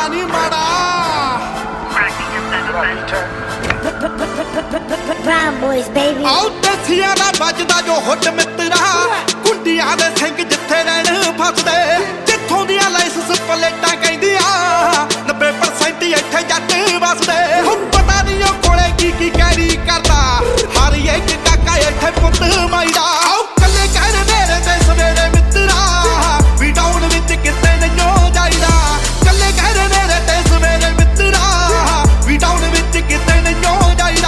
ਨਹੀਂ ਮਾੜਾ Brown boys, baby. ਆਉ ਦੇਸੀਆਂ ਦਾ ਵੱਜਦਾ ਜੋ ਹੁੱਡ ਮਿੱਤਰਾ ਕੁੰਡੀਆਂ ਦੇ ਸਿੰਘ ਜਿੱਥੇ ਰਹਿਣ ਫਸਦੇ ਜਿੱਥੋਂ ਦੀਆਂ ਲਾਇਸੈਂਸ ਪਲੇਟਾਂ ਕਹਿੰਦੀਆਂ 90% ਇੱਥੇ ਜੱਟ ਵਸਦੇ ਹੁਣ ਪਤਾ ਨਹੀਂ ਉਹ ਕੋਲੇ ਕੀ ਕੈਰੀ ਕਰਦਾ ਹਰ ਇੱਕ ਕਾਕਾ ਇੱਥੇ ਪੁੱਤ ਮਾਈਦਾ ਆਉ ਕੱਲੇ ਕਹਿ ਮੇਰੇ ਤੇ ਸਵੇਰੇ ਮਿੱਤਰਾ ਵੀ ਡਾਊਨ ਵਿੱਚ ਕਿਤੇ ਨਹੀਂ ਜਾਈਦਾ ਕੱਲੇ ਕਹਿ ਮੇਰੇ ਤੇ ਸਵੇਰੇ ਮਿੱਤਰਾ ਵੀ ਡਾਊਨ ਵਿੱਚ ਕਿਤੇ ਨਹੀਂ ਜਾਈਦਾ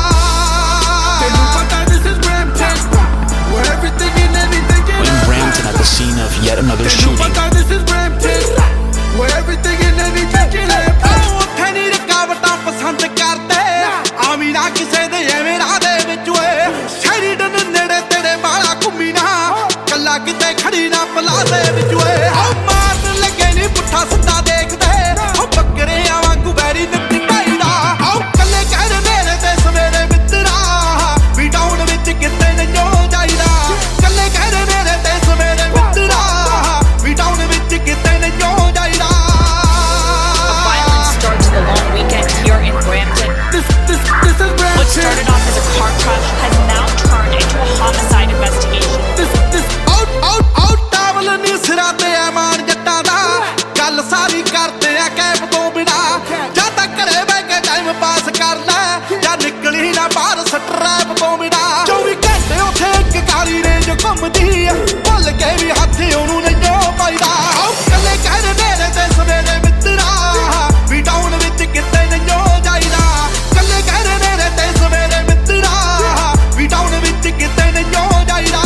Brampton at the scene of yet another shooting. This is Brampton, where everything and anything can happen. ਉੱਥੇ ਨਹੀਂ ਰੁਕਾਵਟਾਂ ਪਸੰਦ ਕਰਦੇ ਆਵੀਂ ਨਾ ਕਿਸੇ ਦੇ ਐਵੇਂ ਰਾਹ ਦੇ ਵਿੱਚ ਓਏ ਸ਼ੈਰੀਡਨ ਨੇੜੇ ਤੇਰੇ ਵਾਲਾ ਘੁੰਮੀ ਨਾ ਕੱਲਾ ਕਿਤੇ ਖੜੀ ਨਾ ਪਲਾਜ਼ੇ ਵਿੱਚ ਓਏ ਆਹ ਮਾਰਨ ਲੱਗੇ ਨਹੀਂ ਪੁੱਠਾ ਸਿੱਧਾ ਦੇਖਦੇ ਉਹ ਬੱਕਰਿਆਂ ਵਾਂਗੂ ਬੈਰੀ ਨੱਤੀ ਢਾਈਦਾ ਆਹ ਕੱਲੇ ਕਹਿ ਮੇਰੇ ਤੇ ਸਵੇਰੇ ਮਿੱਤਰਾ ਵੀ ਡਾਊਨ ਵਿੱਚ ਕਿਤੇ ਨਹੀਂ ਜਾਈਦਾ ਕੱਲੇ ਕਹਿ ਮੇਰੇ ਤੇ ਸਵੇਰੇ ਮਿੱਤਰਾ ਵੀ ਡਾਊਨ ਵਿੱਚ ਕਿਤੇ ਨਹੀਂ ਜਾਈਦਾ Violence starts the long weekend here in Brampton. This is Brampton. What started off as a car crash has now turned into a homicide investigation. out ਟਾਵਲ ਨੀ ਸਿਰਾਂ ਤੇ ਐਮਾਨ ਜੱਟਾਂ ਦਾ ਗੱਲ ਸਾਰੀ ਕਰਦੇ ਆ ਕੈਬ ਤੋਂ ਬਿਨਾ ਜਾਂ ਤਾਂ ਘਰੇ ਬਹਿ ਕੇ ਟਾਈਮ ਪਾਸ ਕਰ ਲੈ ਜਾਂ ਨਿਕਲੀ ਨਾ ਬਾਹਰ ਸਟਰੈਪ ਤੋਂ ਬਿਨਾ 24 ਘੰਟੇ ਉੱਥੇ ਇੱਕ ਕਾਲੀ ਰੇਂਜ ਘੁੰਮਦੀ ਆ ਭੁੱਲ ਕੇ ਵੀ ਹੱਥ ਉਹਨੂੰ ਨਹੀਂ ਪਾਈਦਾ ਆਉ ਕੱਲੇ ਕਹਿ ਮੇਰੇ ਤੇ ਸਵੇਰੇ ਮਿੱਤਰਾ ਵੀ ਡਾਊਨ ਵਿੱਚ ਕਿਤੇ ਨਹੀਂ ਜਾਈਦਾ ਕੱਲੇ ਕਹਿ ਮੇਰੇ ਤੇ ਸਵੇਰੇ ਮਿੱਤਰਾ ਵੀ ਡਾਊਨ ਵਿੱਚ ਕਿਤੇ ਨਹੀਂ ਜਾਈਦਾ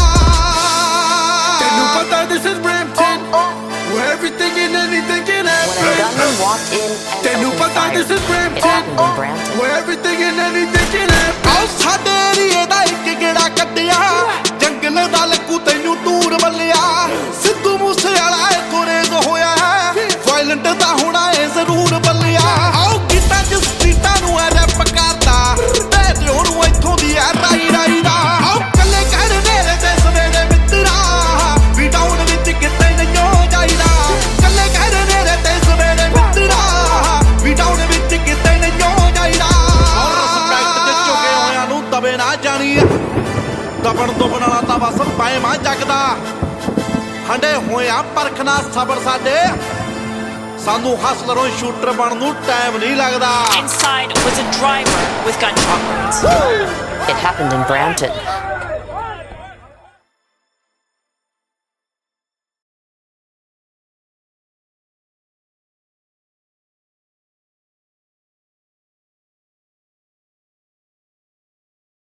ਤੈਨੂੰ ਪਤਾ this is Brampton where everything and anything can happen. When a gunman walked in and ਤੈਨੂੰ opened ਪਤਾ fire, this is it Brampton happened in Brampton. where everything and anything can happen. ਆਉ ਸਾਡੇ ਏਰੀਏ ਦਾ ਇੱਕ ਗੇੜਾ ਕੱਢਿਆ ਜੰਗਲ ਦਾ ਲੱਗੂ ਤੈਨੂੰ ਟੂਰ ਬੱਲਿਆ ਸਿੱਧੂ ਮੂਸੇ ਵਾਲਾ ਇੱਥੋਂ ਰੇਜ਼ ਹੋਇਆ ਵਾਇਲੈਂਟ ਦਾ ਹੋਣਾ ਏ ਜ਼ਰੂਰ ਬੱਲਿਆ ਆਉ ਗੀਤਾਂ ਚ ਸਟਰੀਟਾਂ ਨੂੰ ਐ ਰੈਪ ਕਰਦਾ ਤੇ ਉਹਨੂੰ ਇੱਥੋਂ ਦੀ ਐ ਰਾਈ ਦਾ ਆਉ ਕੱਲੇ ਕਹਿ ਮੇਰੇ ਤੇ ਸਵੇਰੇ ਮਿੱਤਰਾ ਵੀ ਡਾਊਨ ਵਿੱਚ ਕਿਤੇ ਨਹੀਂ ਜਾਈਦਾ ਕੱਲੇ ਕਹਿ ਮੇਰੇ ਤੇ ਸਵੇਰੇ ਮਿੱਤਰਾ ਵੀ ਡਾਊਨ ਵਿੱਚ ਕਿਤੇ ਨਹੀਂ ਜਾਈਦਾ ਔਰ ਰਿਸਪੈਕਟ ਦੇ ਝੁਕੇ ਹੋਇਆਂ ਨੂੰ ਦਬੇ ਨਾ ਜਾਣੀ ਦਬਣ ਦੁਬਣ ਵਾਲਾ ਤਾਂ ਬਸ ਪਾਇਮਾ ਜਗਦਾ ਹੰਡੇ ਹੋਇਆ ਪਰਖਣਾ ਸਬਰ ਸਾਡੇ ਸਾਨੂੰ ਹਸਲਰੋਂ ਸ਼ੂਟਰ ਬਣਨ ਨੂੰ ਟਾਈਮ ਨਹੀਂ ਲੱਗਦਾ Inside was a driver with gunshot wounds. It happened in Brampton.